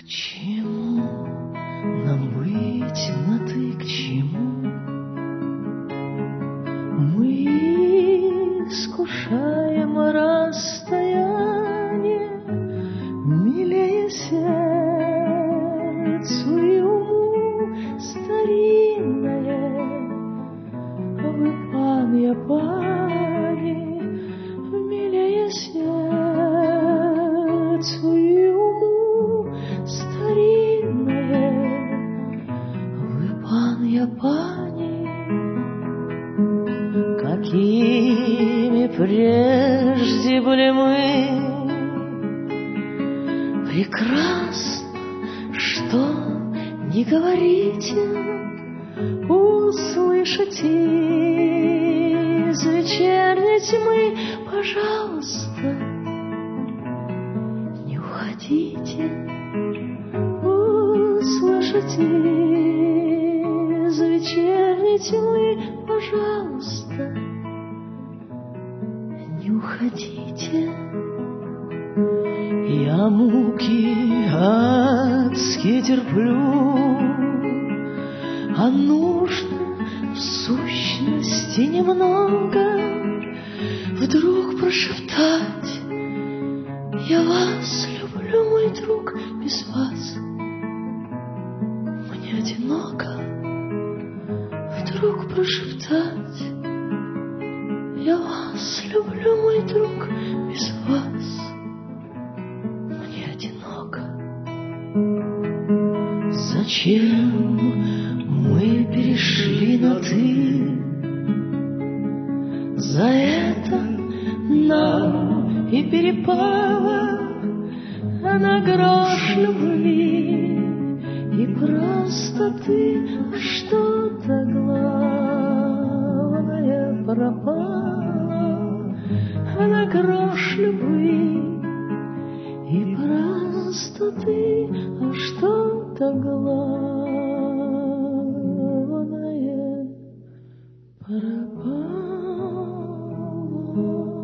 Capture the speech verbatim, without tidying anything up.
чему нам быть на ты, к чему? Мы искушаем расстояние, милее сердцу и уму старинное. Вы, пан, я пани, милее сердцу и уму старинное. Вы, пан, я пани, какими прежде были мы. Прекрасно, что не говорите, услышать из вечерней тьмы, пожалуйста, не уходите. Услышать из вечерней тьмы, пожалуйста, не уходите. Я муки адски терплю, а нужно в сущности немного вдруг прошептать: я вас люблю, мой друг, без вас мне одиноко. Вдруг прошептать: я вас люблю, мой друг, без вас мне одиноко. Зачем мы перешли на ты? За это нам и перепало на грош любви и простоты. А что-то главное пропало на грош любви и простоты. А что-то главное пропало.